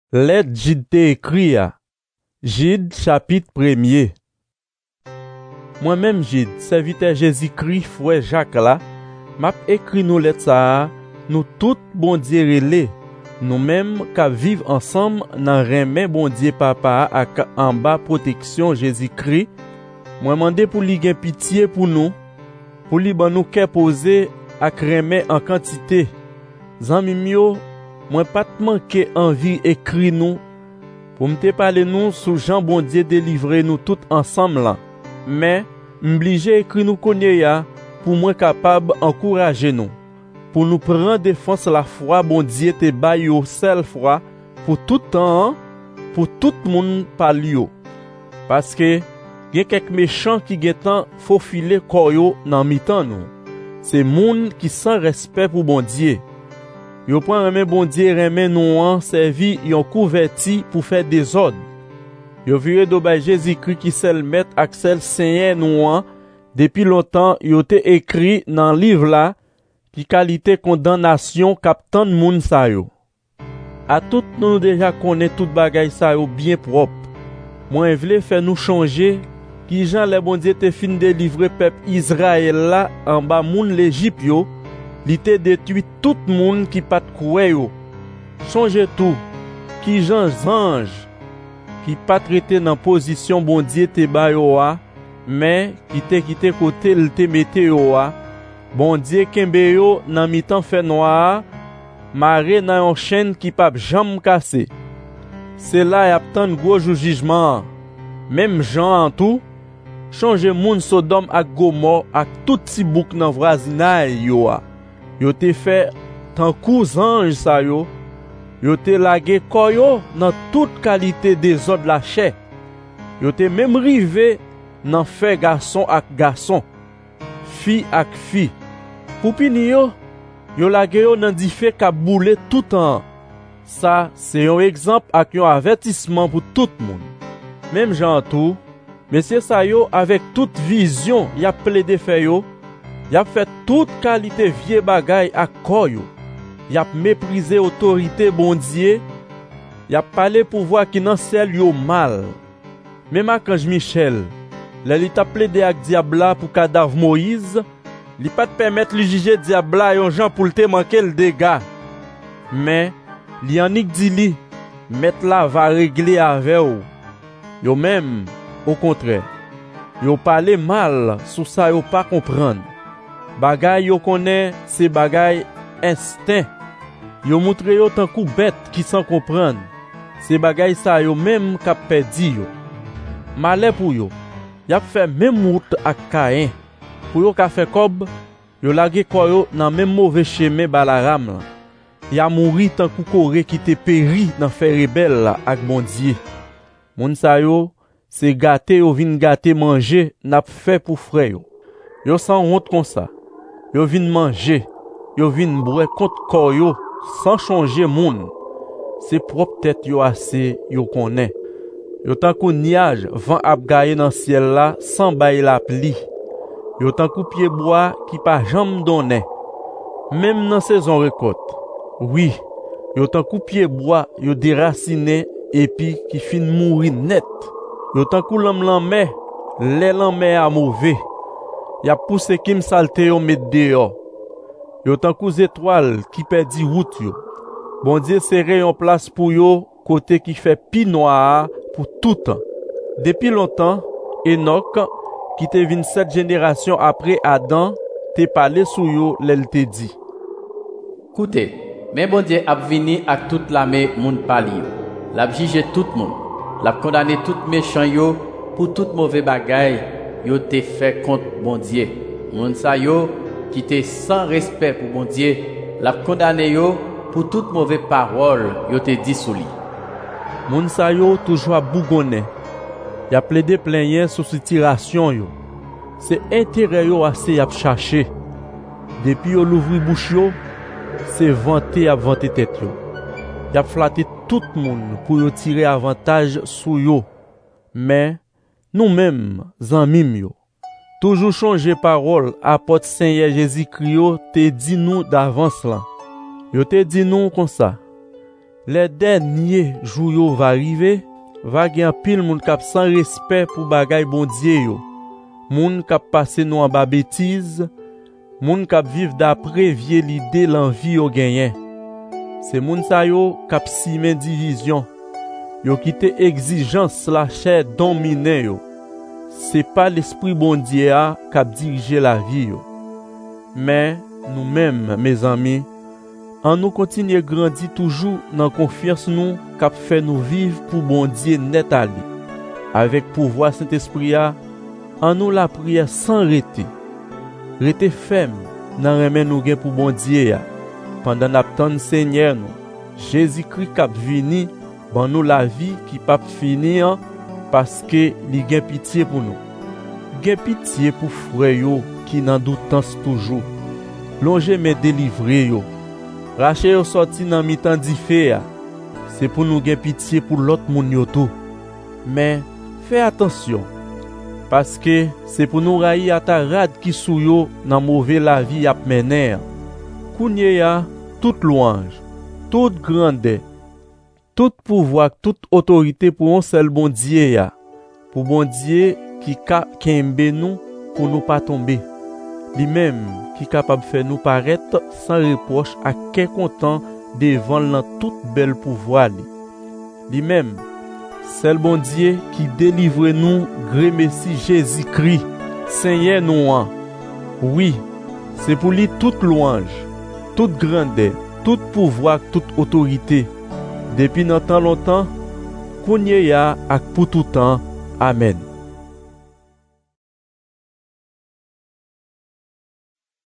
Lettre Jid te écrit à Jid chapitre 1er. Moi-même Jid, serviteur Jésus-Christ, frère Jacques là, m'a écrit nous lettre ça, nous tout bon Dieu relé, nous même qu'à vivre ensemble dans remet bon Dieu papa ak en bas protection Jésus-Christ. Moi mandé pour li gen pitié pour nous ban nous cœur posé ak remet en quantité. Zanmi yo, moi pas manquer envie écrit nous pour me parler nous sous Jean bon Dieu délivrer nous tout ensemble là. Mais m'obligé écrit nous connaît ya pour moi capable encourager nous pour nous prendre défense la foi bon Dieu te ba yo seule foi pour tout temps pour tout monde par yo parce que y a quelques méchants qui getan faufiler koyo dans mi-temps nous. C'est moun qui sans respect pour bon Dieu. Yo prend remen bon Dieu remen nous en servi yon couverti pour faire des ordres. Yo viré do bay Jésus-Christ qui seul maître ak seul Seigneur nous en depuis longtemps yo te écrit dans livre là qui qualité condamnation captant moun sa yo. A tout nous déjà connaît tout bagay sa yo bien propre. Moi vle faire nous changer qui Jean le bon Dieu te fin délivrer peuple Israël là en bas moun l'Égypte yo, li te détruit tout moun qui pat koué yo. Change tout qui Jean ange qui pas traité dans position bon Dieu te ba yo a, mais qui te quitté côté il te mette yo a. Bon Dieu kembe yo nan mi-temps fait noir, maré dans yon chaîne qui pa jam cassé. C'est là y a tant gros jugement. Même Jean en tout change moun Sodome ak Gomorrhe ak tout ti bouk nan voisinage yo a. Yo te fait tant kou ange sa yo. Yo te lage koyo nan toute qualité des autres la chair. Yo te même rivé nan fait garçon ak garçon, fille ak fille. Pour pini yo lage yo nan di fait ka boule tout temps. Ça c'est un exemple ak un avertissement pour tout le monde. Même Jean tout, monsieur sa yo avec toute vision, y a plaidé fait yo, y a fait toute qualité vieux bagay ak koyo. Y a méprisé autorité bon Dieu, y a parlé pouvoir qui nan sel yo mal. Même Archange Michel, li t'a plaidé ak diabla pour cadavre Moïse, li pas te permettre li juger diabla yon Jean pour te manquer le dégât. Mais li anik di li, met la va régler avec ou. Yo même au contraire, yo parler mal sous ça yo pas comprendre. Bagay yo connaît c'est bagay instinct. Yo montre yo tant kou bête qui sans comprendre. C'est bagay ça yo même k'ap perdi yo. Malheur pour yo. Y a fait même route ak Caïn. Pour yo ka fait kob, yo lage koyo nan même mauvais chemin Balaram là. Y a mouri tant kou Corée qui te péri dans fait rebelle là ak bon Dieu. Moun sa yo, c'est gâté yo vin gâté manger n'a fait pour frère yo. Yo sans honte comme ça. Yo vin manger, yo vin boire contre corps yo sans changer moun. C'est propre tête yo assez yo connaît. Yo tant kou niage vent ap gaye dans ciel là sans bailler la pluie. Yo tant kou pied bois qui pas jambe donné. Même dans saison récolte. Oui, yo tant kou pied bois yo déraciné et puis qui fin mourir net. Yo tant kou l'anmè, l'anmè a mauvais. Y a poussé kim salte yo met dehors. Yo tant kou étoile qui perdi route yo. Bon Dieu serré en place pour yo côté qui fait pi noir pour tout temps. Depuis longtemps, Enoch qui te vin 7 générations après Adam te parlé sou yo l'el te dit. Écoutez, mais bon Dieu a vini ak toute l'armée moun pali yo. L'a jugé tout le monde, l'a condamné tout méchant yo pour tout mauvais bagay yo te fait contre bon Dieu. Moun sa yo qui te sans respect pour bon Dieu, l'a condamné yo pour toute mauvaise parole yo te dit sou li. Moun sa yo toujours bougonné. Y a plaidé plein sous tiration yo. C'est intérêt yo assez y a cherché. Depuis yo l'ouvri bouche yo, c'est vanter à vanter tête yo. Y a flatté tout le monde pour yo tirer avantage sou yo. Mais nous-mêmes, zanmim yo, toujours changer parole apôtre Seigneur Jésus-Christ te dit nous d'avance là. Yo te dit nous comme ça. les derniers jours yo va arriver, va gen pile moun k'ap sans respect pour bagay bon Dieu yo. Moun k'ap passe nou en bas bêtise, moun k'ap vive d'après vieux l'idée l'envie yo genyen. C'est moun sa yo k'ap simen division. Yo kite exigence la chair domine yo. C'est pas l'esprit bon Dieu a k'ap dirige la vie yo. Mais nous-mêmes, mes amis, en nous continuer grandir toujours dans confiance nous qu'a fait nous vivre pour bon Dieu net à lui. Avec pouvoir Saint-Esprit en nous la prière sans arrêter. Rester ferme dans remen nous gen pour bon Dieu pendant n'attendre Seigneur nous. Jésus-Christ qu'a vini ban nous la vie qui pas finir parce que li gen pitié pour nous. Gen pitié pour frère yo qui nan doutance toujours. Longe mais délivrer yo. Rache yo sorti nan mitan di fe. C'est pour nous gen pitié pour l'autre moun yo tout. Mais fais attention parce que c'est pour nous railler à ta rad qui sou yo nan mauvais la vie ap mener. Kounye ya toute louange, toute grandeur, tout pouvoir, toute autorité pour un seul bon Dieu ya. Pour bon Dieu qui kembe nous pour nous pas tomber. Lui-même qui capable de faire nous paraître sans reproche à quel content devant dans toute belle pouvoir. Lui-même, c'est le bon Dieu qui délivre nous gré Messie Jésus-Christ, Seigneur nous. Oui, c'est pour lui toute louange, toute grandeur, tout pouvoir, toute autorité. Depuis notre temps longtemps, kounye ya ak pour tout temps. Amen.